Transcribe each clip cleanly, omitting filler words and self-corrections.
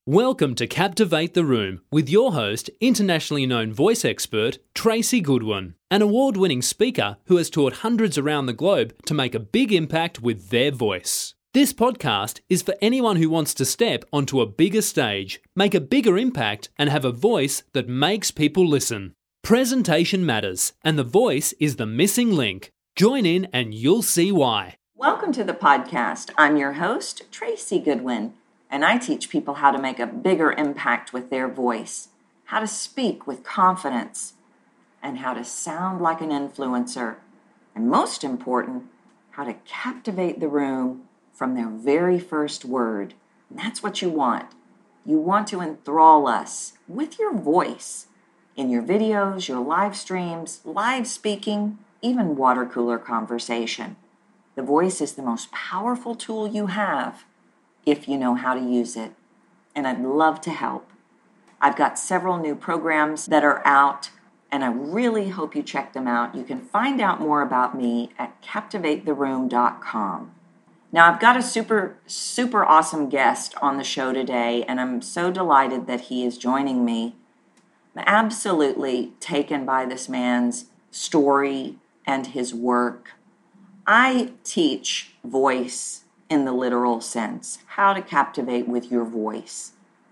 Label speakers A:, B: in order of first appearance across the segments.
A: Welcome to Captivate the Room with your host, internationally known voice expert, Tracy Goodwin, an award-winning speaker who has taught hundreds around the globe to make a big impact with their voice. This podcast is for anyone who wants to step onto a bigger stage, make a bigger impact, and have a voice that makes people listen. Presentation matters, and the voice is the missing link. Join in and you'll see why.
B: Welcome to the podcast. I'm your host, Tracy Goodwin. And I teach people how to make a bigger impact with their voice, how to speak with confidence, and how to sound like an influencer. And most important, how to captivate the room from their very first word. And that's what you want. You want to enthrall us with your voice in your videos, your live streams, live speaking, even water cooler conversation. The voice is the most powerful tool you have if you know how to use it, and I'd love to help. I've got several new programs that are out, and I really hope you check them out. You can find out more about me at captivatetheroom.com. Now, I've got a super awesome guest on the show today, and I'm so delighted that he is joining me. I'm absolutely taken by this man's story and his work. I teach voice in the literal sense, how to captivate with your voice.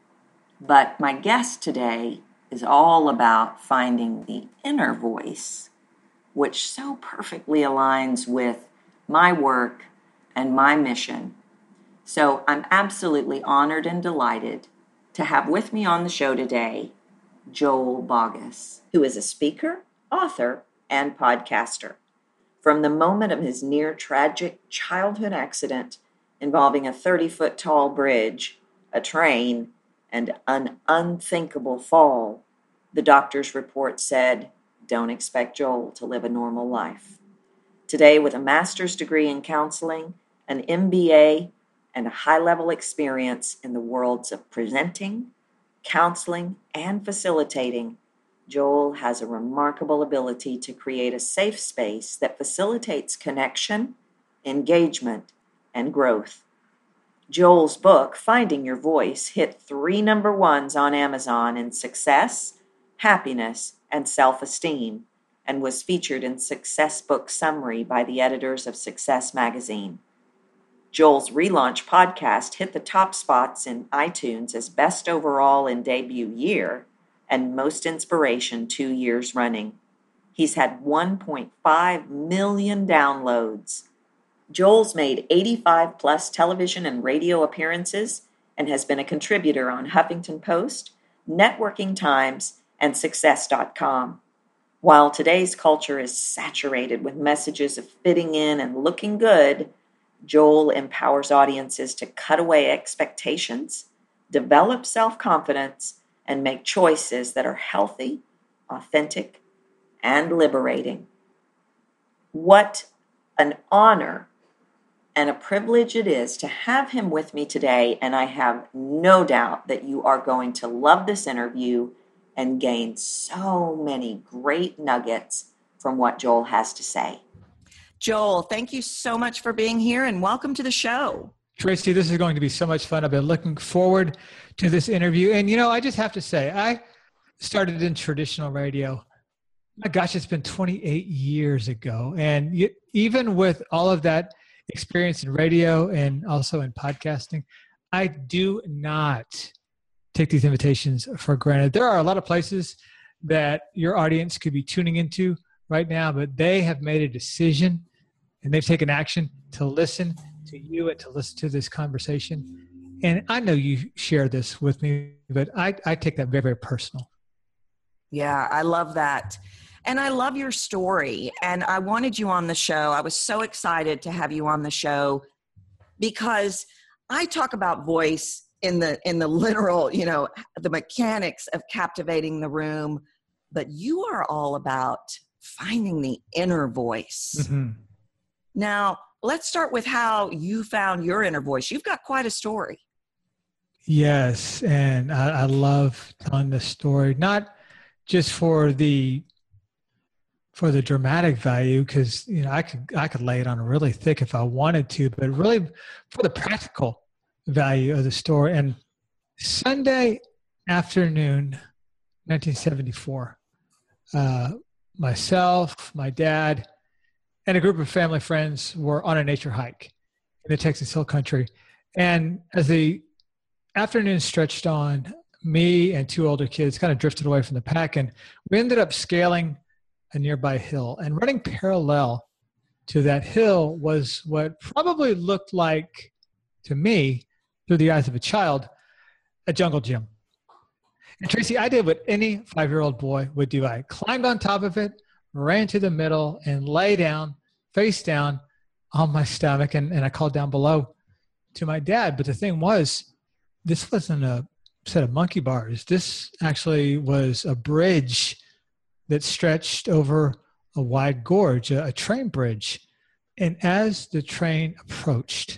B: But my guest today is all about finding the inner voice, which so perfectly aligns with my work and my mission. So I'm absolutely honored and delighted to have with me on the show today, Joel Boggess, who is a speaker, author, and podcaster. From the moment of his near tragic childhood accident involving a 30-foot tall bridge, a train, and an unthinkable fall, the doctor's report said, "Don't expect Joel to live a normal life." Today, with a master's degree in counseling, an MBA, and a high-level experience in the worlds of presenting, counseling, and facilitating, Joel has a remarkable ability to create a safe space that facilitates connection, engagement, and growth. Joel's book, Finding Your Voice, hit 3 number ones on Amazon in success, happiness, and self-esteem, and was featured in Success Book Summary by the editors of Success Magazine. Joel's relaunch podcast hit the top spots in iTunes as Best Overall in Debut Year and Most Inspiration 2 years running. He's had 1.5 million downloads. Joel's made 85-plus television and radio appearances and has been a contributor on Huffington Post, Networking Times, and Success.com. While today's culture is saturated with messages of fitting in and looking good, Joel empowers audiences to cut away expectations, develop self-confidence, and make choices that are healthy, authentic, and liberating. What an honor and a privilege it is to have him with me today, and I have no doubt that you are going to love this interview and gain so many great nuggets from what Joel has to say. Joel, thank you so much for being here, and welcome to the show.
C: Tracy, this is going to be so much fun. I've been looking forward to this interview. And, I just have to say, I started in traditional radio. My gosh, it's been 28 years ago. And even with all of that experience in radio and also in podcasting, I do not take these invitations for granted. There are a lot of places that your audience could be tuning into right now, but they have made a decision and they've taken action to listen to you and to listen to this conversation. And I know you share this with me, but I take that very, very personal.
B: Yeah, I love that. And I love your story. And I wanted you on the show. I was so excited to have you on the show because I talk about voice in the literal, the mechanics of captivating the room, but you are all about finding the inner voice. Mm-hmm. Now, let's start with how you found your inner voice. You've got quite a story.
C: Yes, and I love telling this story, not just for the dramatic value, because I could lay it on really thick if I wanted to, but really for the practical value of the story. And Sunday afternoon, 1974, myself, my dad, and a group of family friends were on a nature hike in the Texas Hill Country. And as the afternoon stretched on, me and two older kids kind of drifted away from the pack, and we ended up scaling a nearby hill. And running parallel to that hill was what probably looked like, to me, through the eyes of a child, a jungle gym. And Tracy, I did what any 5-year-old boy would do. I climbed on top of it, ran to the middle, and lay down, face down, on my stomach, and I called down below to my dad. But the thing was, this wasn't a set of monkey bars. This actually was a bridge that stretched over a wide gorge, a train bridge. And as the train approached,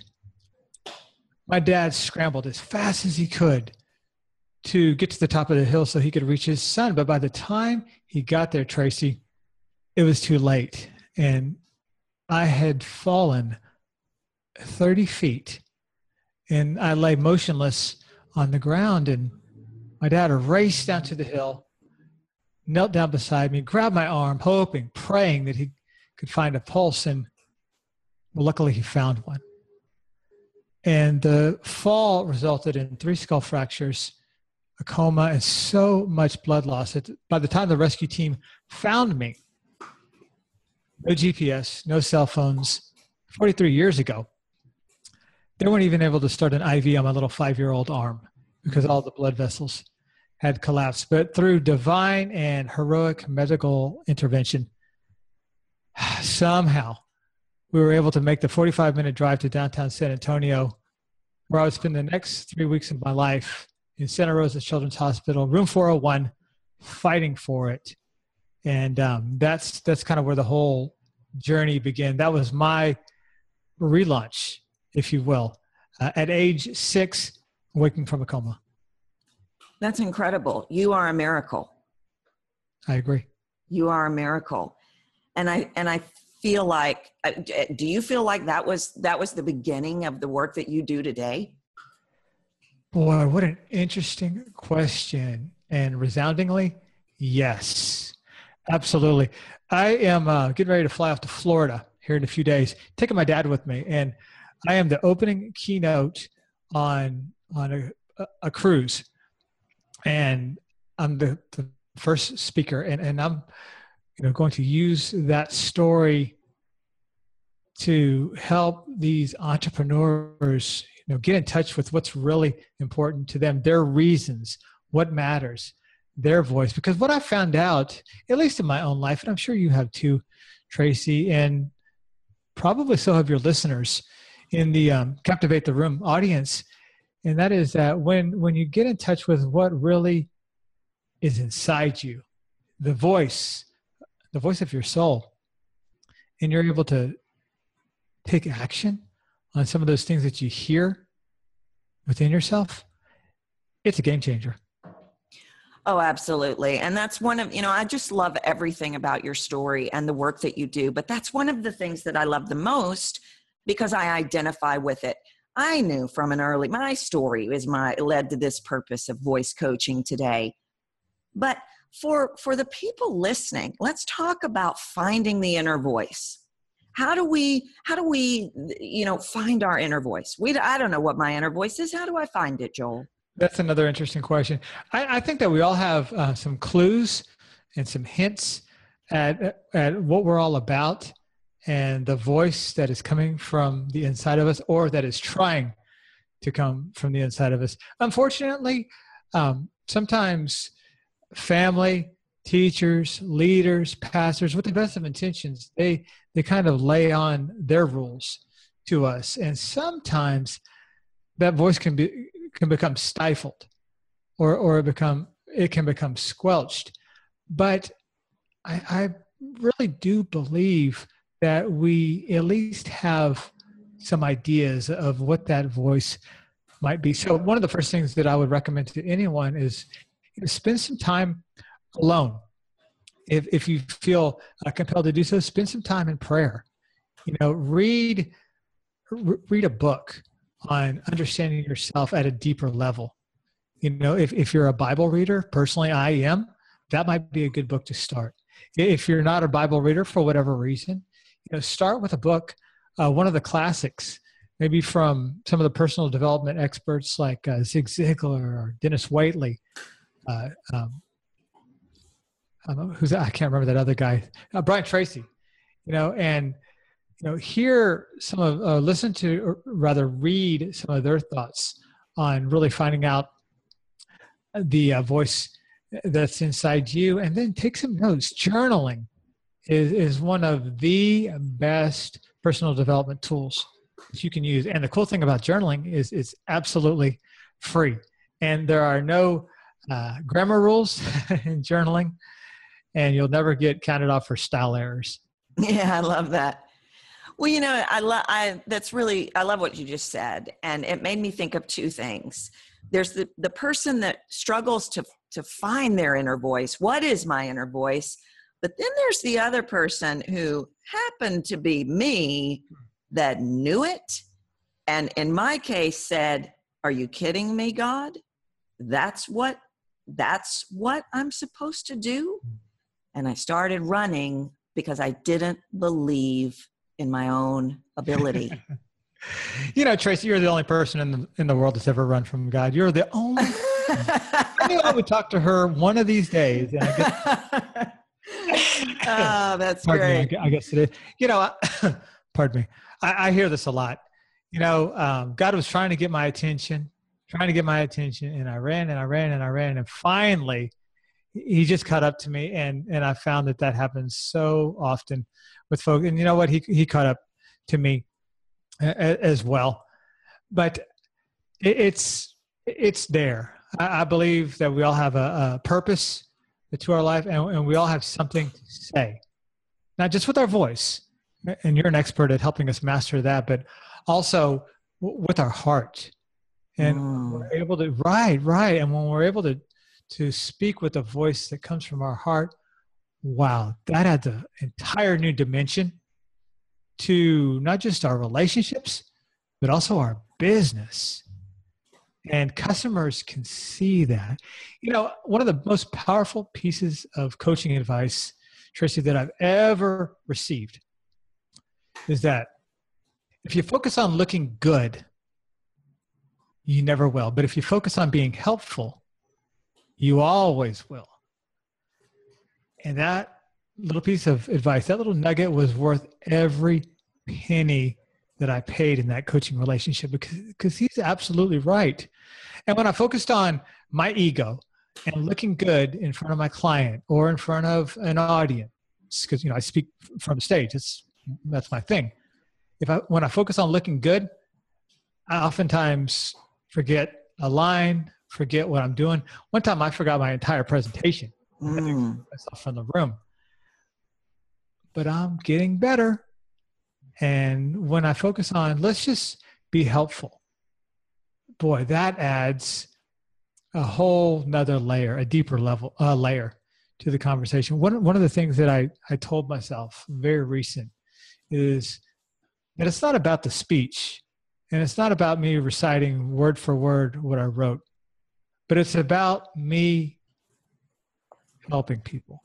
C: my dad scrambled as fast as he could to get to the top of the hill so he could reach his son. But by the time he got there, Tracy, it was too late. And I had fallen 30 feet, and I lay motionless on the ground. And my dad raced down to the hill, knelt down beside me, grabbed my arm, hoping, praying that he could find a pulse. And well, luckily he found one. And the fall resulted in 3 skull fractures, a coma, and so much blood loss that by the time the rescue team found me, no GPS, no cell phones, 43 years ago, they weren't even able to start an IV on my little 5-year-old arm because all the blood vessels had collapsed. But through divine and heroic medical intervention, somehow we were able to make the 45-minute drive to downtown San Antonio, where I would spend the next 3 weeks of my life in Santa Rosa Children's Hospital, room 401, fighting for it. And that's kind of where the whole journey began. That was my relaunch, if you will, at age 6, waking from a coma.
B: That's incredible. You are a miracle.
C: I agree.
B: You are a miracle. And I feel like, do you feel like that was the beginning of the work that you do today?
C: Boy, what an interesting question. And resoundingly, yes, absolutely. I am getting ready to fly off to Florida here in a few days, taking my dad with me. And I am the opening keynote on a cruise. And I'm the first speaker. And I'm going to use that story to help these entrepreneurs get in touch with what's really important to them, their reasons, what matters, their voice. Because what I found out, at least in my own life, and I'm sure you have too, Tracy, and probably so have your listeners in the Captivate the Room audience, and that is that when you get in touch with what really is inside you, the voice of your soul, and you're able to take action on some of those things that you hear within yourself, it's a game changer.
B: Oh, absolutely. And that's one of, I just love everything about your story and the work that you do. But that's one of the things that I love the most because I identify with it. I knew from my story led to this purpose of voice coaching today. But for the people listening, let's talk about finding the inner voice. How do we find our inner voice? I don't know what my inner voice is. How do I find it, Joel?
C: That's another interesting question. I think that we all have some clues and some hints at what we're all about and the voice that is coming from the inside of us or that is trying to come from the inside of us. Unfortunately, sometimes family, teachers, leaders, pastors, with the best of intentions, they kind of lay on their rules to us. And sometimes that voice can become stifled or it can become squelched. But I really do believe that we at least have some ideas of what that voice might be. So one of the first things that I would recommend to anyone is spend some time alone. If you feel compelled to do so, spend some time in prayer. Read a book on understanding yourself at a deeper level. If you're a Bible reader, personally, I am, that might be a good book to start. If you're not a Bible reader for whatever reason, start with a book, one of the classics, maybe from some of the personal development experts like Zig Ziglar or Dennis Waitley. I can't remember that other guy, Brian Tracy, hear some of, listen to, or rather read some of their thoughts on really finding out the voice that's inside you, and then take some notes. Journaling is one of the best personal development tools that you can use. And the cool thing about journaling is it's absolutely free. And there are no grammar rules in journaling, and you'll never get counted off for style errors.
B: Yeah, I love that. Well, I love what you just said. And it made me think of two things. There's the person that struggles to find their inner voice. What is my inner voice? But then there's the other person who happened to be me that knew it. And in my case said, are you kidding me, God? That's what I'm supposed to do. And I started running because I didn't believe in my own ability.
C: Tracy, you're the only person in the world that's ever run from God. You're the only. I knew I would talk to her one of these days. And
B: oh, that's
C: great.
B: Me,
C: I guess it is. Pardon me. I hear this a lot. God was trying to get my attention, and I ran and I ran and I ran, and finally, He just caught up to me, and I found that happens so often with folks. And you know what? He caught up to me as well, but it's there. I believe that we all have a purpose to our life, and we all have something to say, not just with our voice. And you're an expert at helping us master that, but also with our heart. And we're able to right. And when we're able to speak with a voice that comes from our heart, wow, that adds an entire new dimension to not just our relationships, but also our business. And customers can see that. One of the most powerful pieces of coaching advice, Tracy, that I've ever received is that if you focus on looking good, you never will. But if you focus on being helpful, you always will. And that little piece of advice, that little nugget was worth every penny that I paid in that coaching relationship, because he's absolutely right. And when I focused on my ego and looking good in front of my client or in front of an audience, because I speak from the stage, that's my thing. When I focus on looking good, I oftentimes forget a line, forget what I'm doing. One time I forgot my entire presentation. I had to remove myself from the room. But I'm getting better. And when I focus on, let's just be helpful, boy, that adds a whole nother layer, a deeper layer to the conversation. One of the things that I told myself very recent is that it's not about the speech, and it's not about me reciting word for word what I wrote, but it's about me helping people.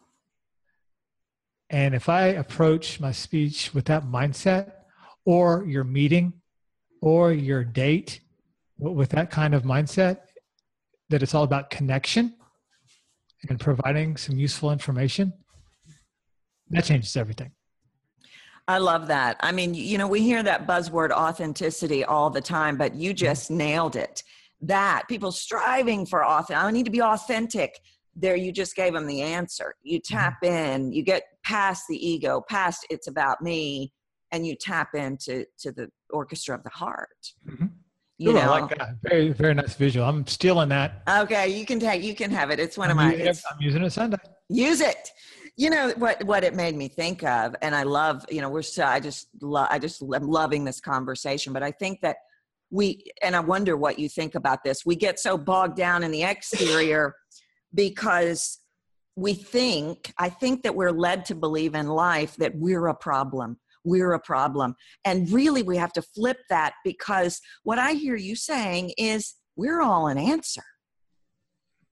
C: And if I approach my speech with that mindset, or your meeting, or your date with that kind of mindset, that it's all about connection and providing some useful information, that changes everything.
B: I love that. I mean, we hear that buzzword authenticity all the time, but you just nailed it. That people striving for I need to be authentic. There, you just gave them the answer. You tap in, you get past the ego, past it's about me, and you tap into the orchestra of the heart. Mm-hmm.
C: I like that. Very, very nice visual. I'm stealing that.
B: Okay, you can have it. It's one of my.
C: I'm using it Sunday.
B: Use it. What it made me think of, and I love. I just am loving this conversation. But I think that and I wonder what you think about this. We get so bogged down in the exterior because I think that we're led to believe in life that we're a problem. We're a problem. And really we have to flip that, because what I hear you saying is we're all an answer.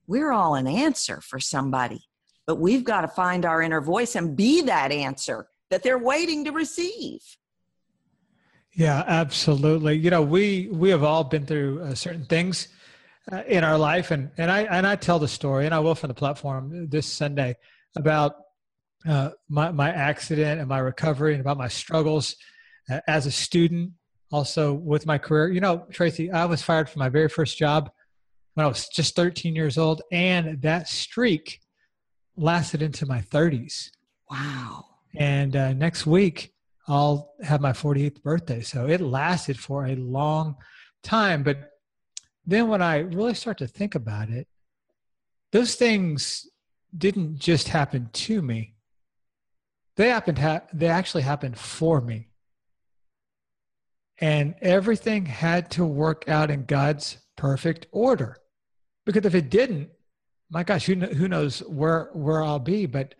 B: we're all an answer for somebody, but we've got to find our inner voice and be that answer that they're waiting to receive.
C: Yeah, absolutely. We have all been through certain things in our life, and I tell the story, and I will from the platform this Sunday, about my accident and my recovery, and about my struggles as a student, also with my career. Tracy, I was fired from my very first job when I was just 13 years old, and that streak lasted into my 30s.
B: Wow.
C: And next week, I'll have my 48th birthday. So it lasted for a long time. But then when I really start to think about it, those things didn't just happen to me. They actually happened for me. And everything had to work out in God's perfect order. Because if it didn't, my gosh, who knows where I'll be. But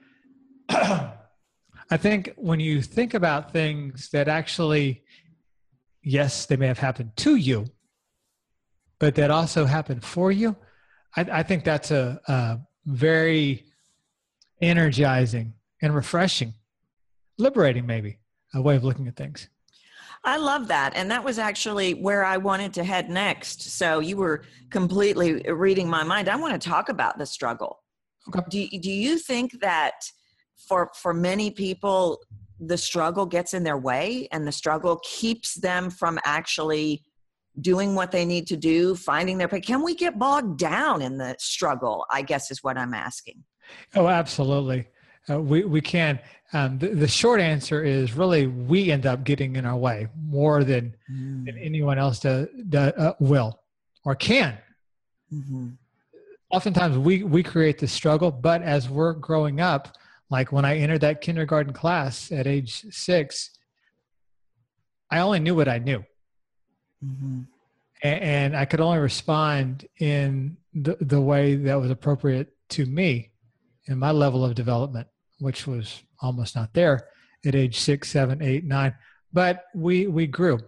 C: I think when you think about things that actually, yes, they may have happened to you, but that also happened for you, I think that's a very energizing and refreshing, liberating maybe, a way of looking at things.
B: I love that. And that was actually where I wanted to head next. So you were completely reading my mind. I want to talk about the struggle. Okay. Do you think that for many people, the struggle gets in their way and the struggle keeps them from actually doing what they need to do, finding their path? Can we get bogged down in the struggle, I guess is what I'm asking.
C: Oh, absolutely. We can. The short answer is really we end up getting in our way more than anyone else will or can. Mm-hmm. Oftentimes we create the struggle, but as we're growing up, like when I entered that kindergarten class at age 6, I only knew what I knew. Mm-hmm. And I could only respond in the way that was appropriate to me and my level of development, which was almost not there at age 6, 7, 8, 9. But we grew.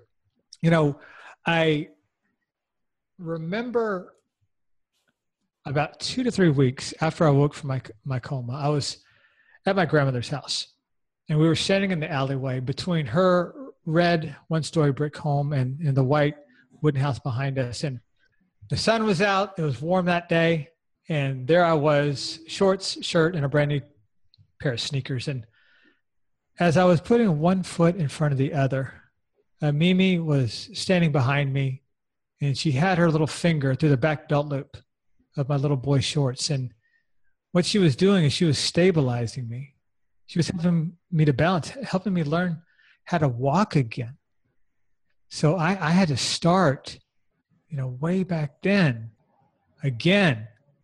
C: I remember about 2 to 3 weeks after I woke from my coma, I was at my grandmother's house, and we were standing in the alleyway between her red one-story brick home and the white wooden house behind us. And the sun was out. It was warm that day. And there I was, shorts, shirt, and a brand new pair of sneakers. And as I was putting one foot in front of the other, Mimi was standing behind me, and she had her little finger through the back belt loop of my little boy shorts. And what she was doing is she was stabilizing me. She was helping me to balance, helping me learn how to walk again. So I had to start, way back then, again,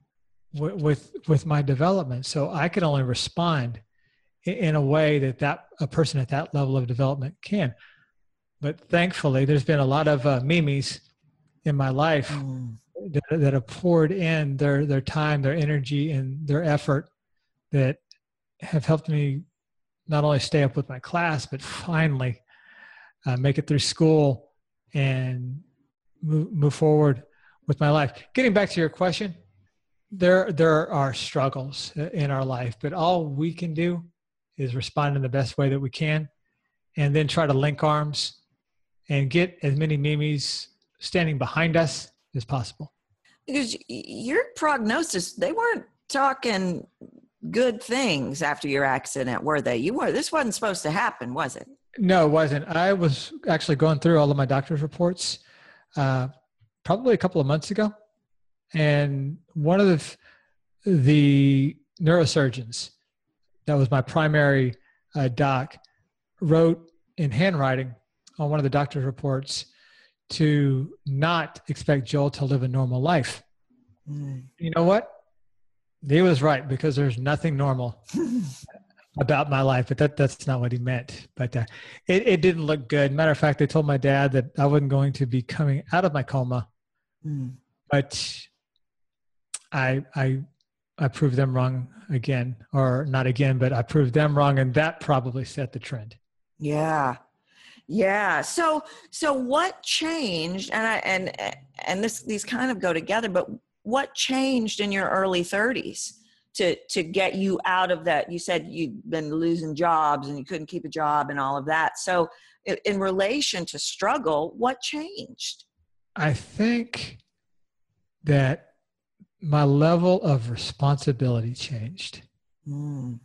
C: with my development. So I could only respond in a way that a person at that level of development can. But thankfully, there's been a lot of Mimis in my life that have poured in their time, their energy, and their effort that have helped me not only stay up with my class, but finally make it through school and move forward with my life. Getting back to your question, there are struggles in our life, but all we can do is respond in the best way that we can, and then try to link arms and get as many Mimis standing behind us as possible.
B: Because your prognosis, they weren't talking good things after your accident, were they? This wasn't supposed to happen, was it?
C: No, it wasn't. I was actually going through all of my doctor's reports probably a couple of months ago. And one of the neurosurgeons that was my primary doc wrote in handwriting on one of the doctor's reports to not expect Joel to live a normal life. You know what? He was right, because there's nothing normal about my life, but that's not what he meant. But it didn't look good. Matter of fact, they told my dad that I wasn't going to be coming out of my coma, but I proved them wrong again, or not again, but I proved them wrong, and that probably set the trend.
B: Yeah. Yeah. So what changed? And these kind of go together, but what changed in your early 30s to get you out of that? You said you'd been losing jobs and you couldn't keep a job and all of that. So in relation to struggle, what changed?
C: I think that my level of responsibility changed. And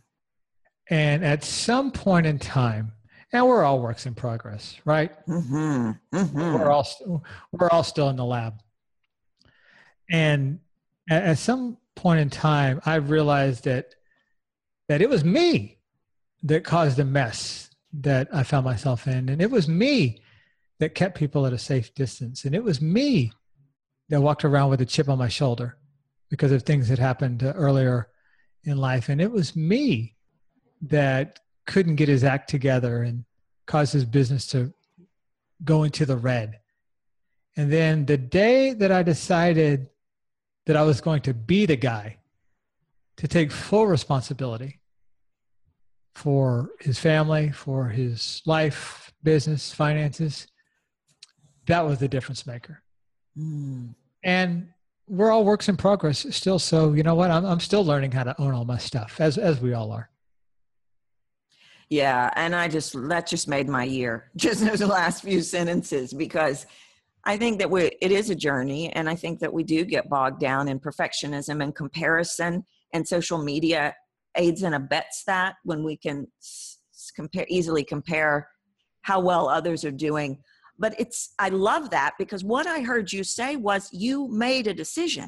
C: at some point in time, and we're all works in progress, right? We're all still in the lab. And at some point in time, I realized that it was me that caused the mess that I found myself in. And it was me that kept people at a safe distance. And it was me that walked around with a chip on my shoulder because of things that happened earlier in life. And it was me that couldn't get his act together and caused his business to go into the red. And then the day that I decided that I was going to be the guy to take full responsibility for his family, for his life, business, finances, that was the difference maker. And we're all works in progress still. So you know what? I'm still learning how to own all my stuff, as we all are.
B: Yeah. And that just made my year, just those last few sentences, because I think that it is a journey. And I think that we do get bogged down in perfectionism and comparison, and social media aids and abets that when we can easily compare how well others are doing. But I love that, because what I heard you say was you made a decision.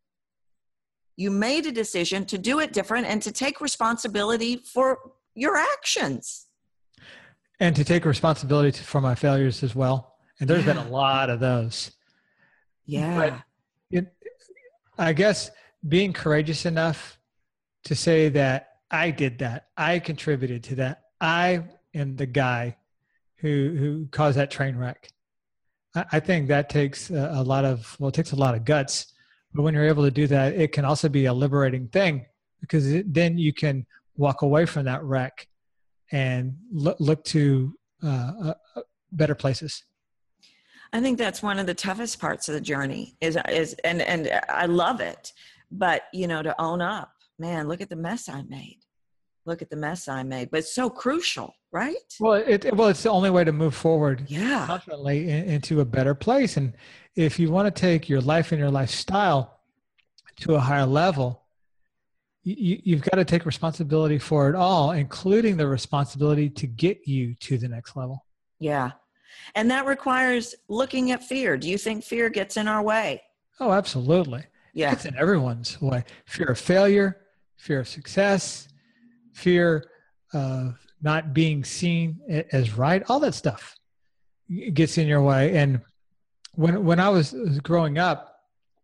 B: You made a decision to do it different and to take responsibility for your actions.
C: And to take responsibility for my failures as well. And there's been a lot of those.
B: Yeah.
C: But I guess being courageous enough to say that I did that, I contributed to that, I am the guy who caused that train wreck. I think that takes it takes a lot of guts. But when you're able to do that, it can also be a liberating thing, because then you can walk away from that wreck and look to better places.
B: I think that's one of the toughest parts of the journey and I love it. But, to own up, man, look at the mess I made. Look at the mess I made. But it's so crucial, right?
C: Well, it's the only way to move forward confidently into a better place. And if you want to take your life and your lifestyle to a higher level, you've got to take responsibility for it all, including the responsibility to get you to the next level.
B: Yeah. And that requires looking at fear. Do you think fear gets in our way?
C: Oh, absolutely.
B: Yeah.
C: It gets in everyone's way. Fear of failure, fear of success, fear of not being seen as right, all that stuff gets in your way. And when I was growing up,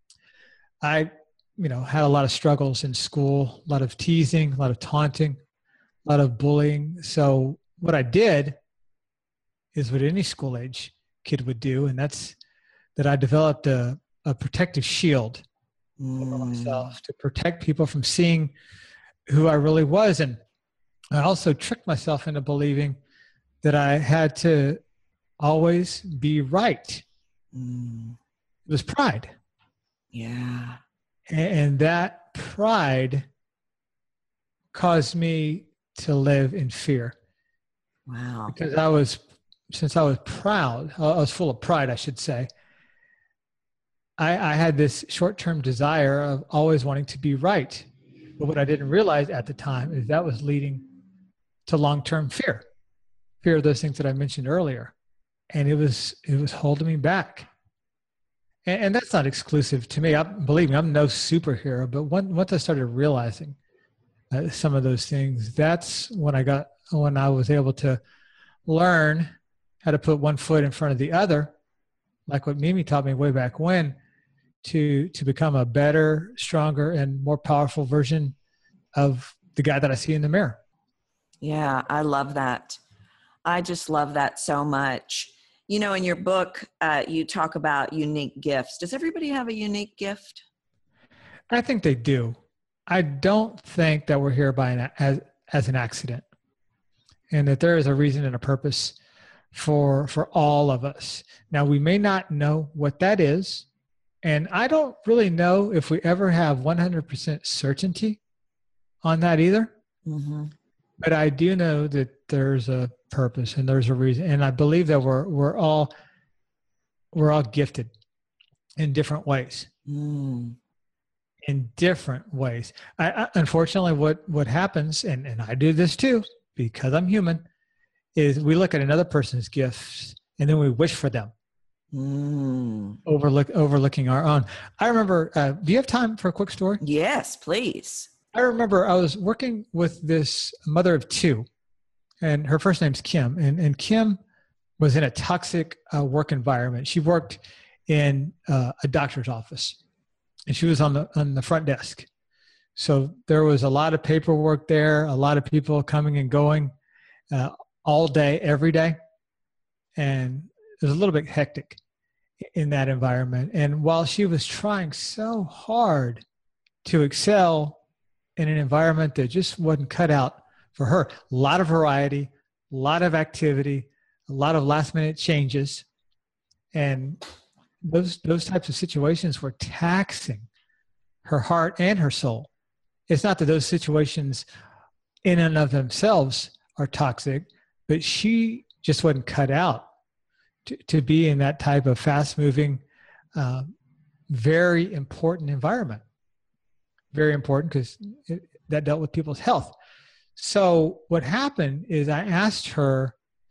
C: I had a lot of struggles in school, a lot of teasing, a lot of taunting, a lot of bullying. So what I did is what any school age kid would do. And that's that I developed a protective shield over myself to protect people from seeing who I really was. And I also tricked myself into believing that I had to always be right. It was pride.
B: Yeah.
C: And that pride caused me to live in fear.
B: Wow.
C: Because since I was proud, I was full of pride, I should say, I had this short-term desire of always wanting to be right. But what I didn't realize at the time is that was leading to long-term fear of those things that I mentioned earlier. And it was holding me back. And that's not exclusive to me. Believe me, I'm no superhero. But once I started realizing some of those things, that's when I was able to learn how to put one foot in front of the other, like what Mimi taught me way back when, to become a better, stronger, and more powerful version of the guy that I see in the mirror.
B: Yeah, I love that. I just love that so much. In your book, you talk about unique gifts. Does everybody have a unique gift?
C: I think they do. I don't think that we're here as an accident, and that there is a reason and a purpose for all of us. Now, we may not know what that is, And I don't really know if we ever have 100% certainty on that either. Mm-hmm. But I do know that there's a purpose and there's a reason. And I believe that we're all gifted in different ways. In different ways. I unfortunately, what happens, and I do this too, because I'm human, is we look at another person's gifts and then we wish for them, overlooking our own. I remember, do you have time for a quick story?
D: Yes, please.
C: I remember I was working with this mother of two, and her first name's Kim, and Kim was in a toxic work environment. She worked in a doctor's office, and she was on the front desk. So there was a lot of paperwork there, a lot of people coming and going all day, every day. And it was a little bit hectic in that environment. And while she was trying so hard to excel in an environment that just wasn't cut out for her, a lot of variety, a lot of activity, a lot of last minute changes. And those types of situations were taxing her heart and her soul. It's not that those situations in and of themselves are toxic, but she just wasn't cut out to be in that type of fast moving, very important environment. Very important because that dealt with people's health. So what happened is I asked her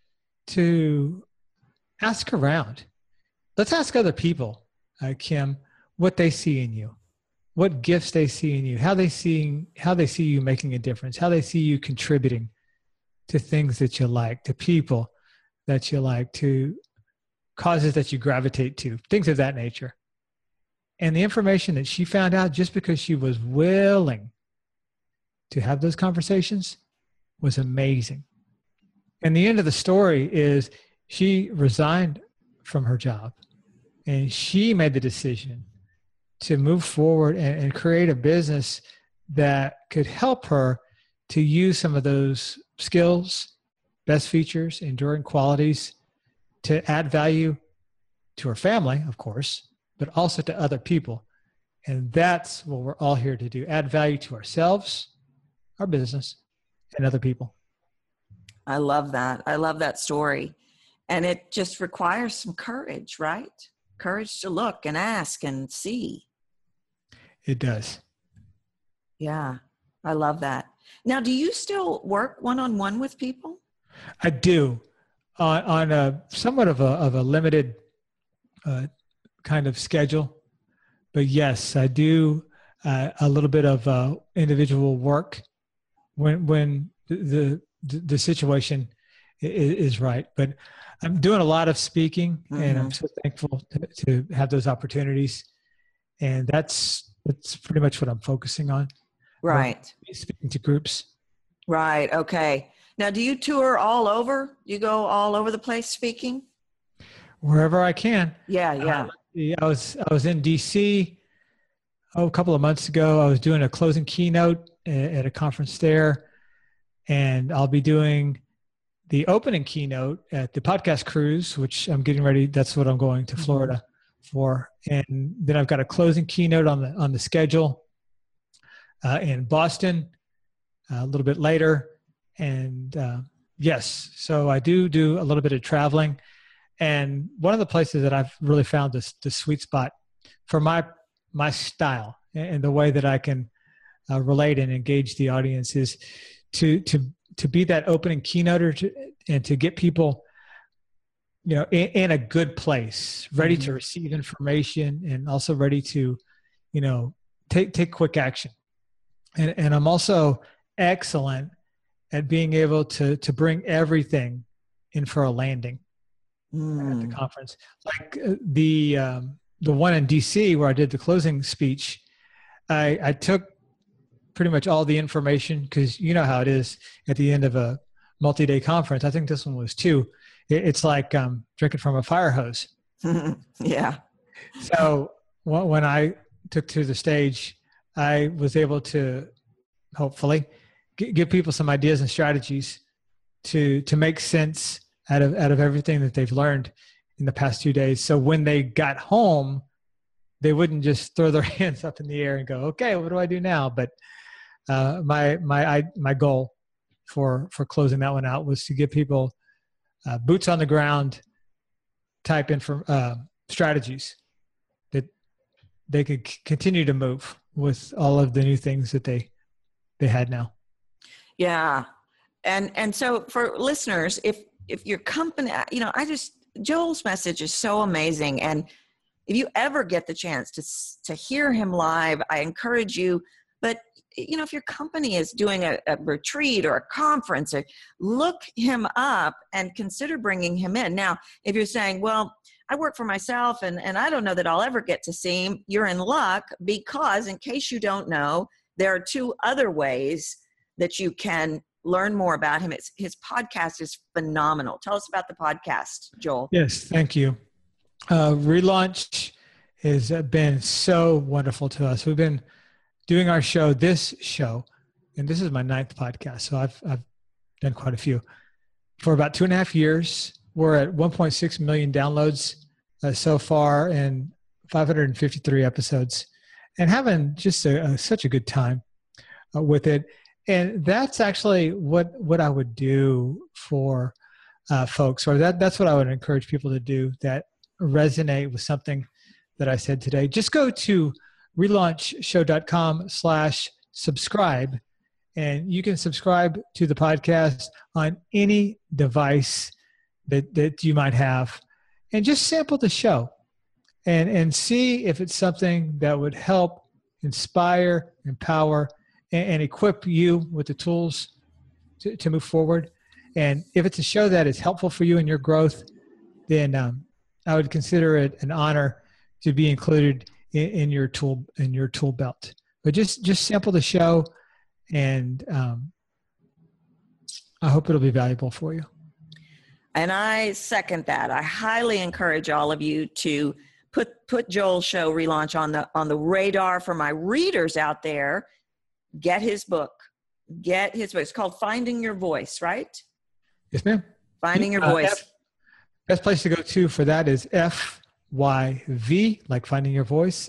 C: to ask around. Let's ask other people, Kim, what they see in you, what gifts they see in you, how they see you making a difference, how they see you contributing to things that you like, to people that you like, to causes that you gravitate to, things of that nature. And the information that she found out just because she was willing to have those conversations was amazing. And the end of the story is she resigned from her job and she made the decision to move forward and create a business that could help her to use some of those skills, best features, enduring qualities to add value to her family, of course, but also to other people. And that's what we're all here to do, add value to ourselves, our business, and other people.
D: I love that. I love that story. And it just requires some courage, right? Courage to look and ask and see.
C: It does.
D: Yeah, I love that. Now, do you still work one-on-one with people?
C: I do, on a somewhat of a limited kind of schedule. But yes, I do a little bit of individual work when the situation is right. But I'm doing a lot of speaking, and I'm so thankful to have those opportunities. And that's pretty much what I'm focusing on.
D: Right.
C: Speaking to groups.
D: Right. Okay. Now, do you tour all over? You go all over the place speaking?
C: Wherever I can.
D: Yeah.
C: I was in DC a couple of months ago. I was doing a closing keynote at a conference there, and I'll be doing the opening keynote at the podcast cruise, which I'm getting ready. That's what I'm going to Florida for, and then I've got a closing keynote on the schedule in Boston a little bit later, and yes, so I do a little bit of traveling. And one of the places that I've really found the sweet spot for my style and the way that I can relate and engage the audience is to be that opening keynoter and to get people, in a good place, ready to receive information and also ready to, take quick action. And I'm also excellent at being able to bring everything in for a landing. At the conference, like the one in DC where I did the closing speech, I took pretty much all the information, because you know how it is at the end of a multi-day conference. I think this one was too. It's like drinking from a fire hose.
D: Yeah.
C: So when I took to the stage, I was able to hopefully give people some ideas and strategies to make sense out of everything that they've learned in the past 2 days. So when they got home, they wouldn't just throw their hands up in the air and go, okay, what do I do now? But my goal for closing that one out was to give people boots on the ground type strategies that they could continue to move with all of the new things that they had now.
D: Yeah. And so for listeners, if your company, Joel's message is so amazing. And if you ever get the chance to hear him live, I encourage you. But, if your company is doing a retreat or a conference, look him up and consider bringing him in. Now, if you're saying, well, I work for myself and I don't know that I'll ever get to see him, you're in luck, because in case you don't know, there are 2 other ways that you can learn more about him. His podcast is phenomenal. Tell us about the podcast, Joel.
C: Yes, thank you. Relaunch has been so wonderful to us. We've been doing this show, and this is my 9th podcast, so I've done quite a few, for about 2.5 years. We're at 1.6 million downloads so far, and 553 episodes, and having just such a good time with it. And that's actually what I would do for folks, or that's what I would encourage people to do that resonate with something that I said today. Just go to relaunchshow.com/subscribe, and you can subscribe to the podcast on any device that you might have, and just sample the show and see if it's something that would help inspire, empower, and equip you with the tools to move forward. And if it's a show that is helpful for you in your growth, then I would consider it an honor to be included in your tool belt. But just sample the show, and I hope it'll be valuable for you.
D: And I second that. I highly encourage all of you to put Joel's show Relaunch on the radar for my readers out there. Get his book. It's called Finding Your Voice, right?
C: Yes, ma'am.
D: Finding Your Voice.
C: Best place to go to for that is FYV, like Finding Your Voice,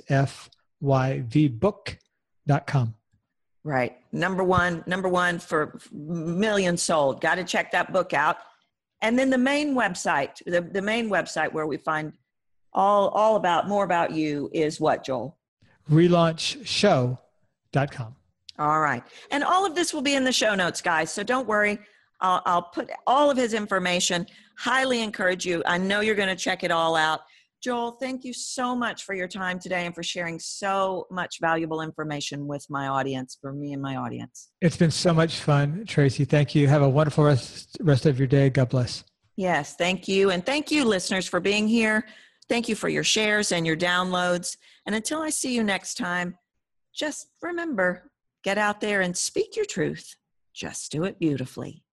C: FYVbook.com.
D: Right. Number one for millions sold. Got to check that book out. And then the main website, the main website where we find more about you is what, Joel?
C: Relaunchshow.com.
D: All right. And all of this will be in the show notes, guys. So don't worry. I'll put all of his information. Highly encourage you. I know you're going to check it all out. Joel, thank you so much for your time today and for sharing so much valuable information with my audience, for me and my audience.
C: It's been so much fun, Tracy. Thank you. Have a wonderful rest of your day. God bless.
D: Yes, thank you. And thank you, listeners, for being here. Thank you for your shares and your downloads. And until I see you next time, just remember, get out there and speak your truth. Just do it beautifully.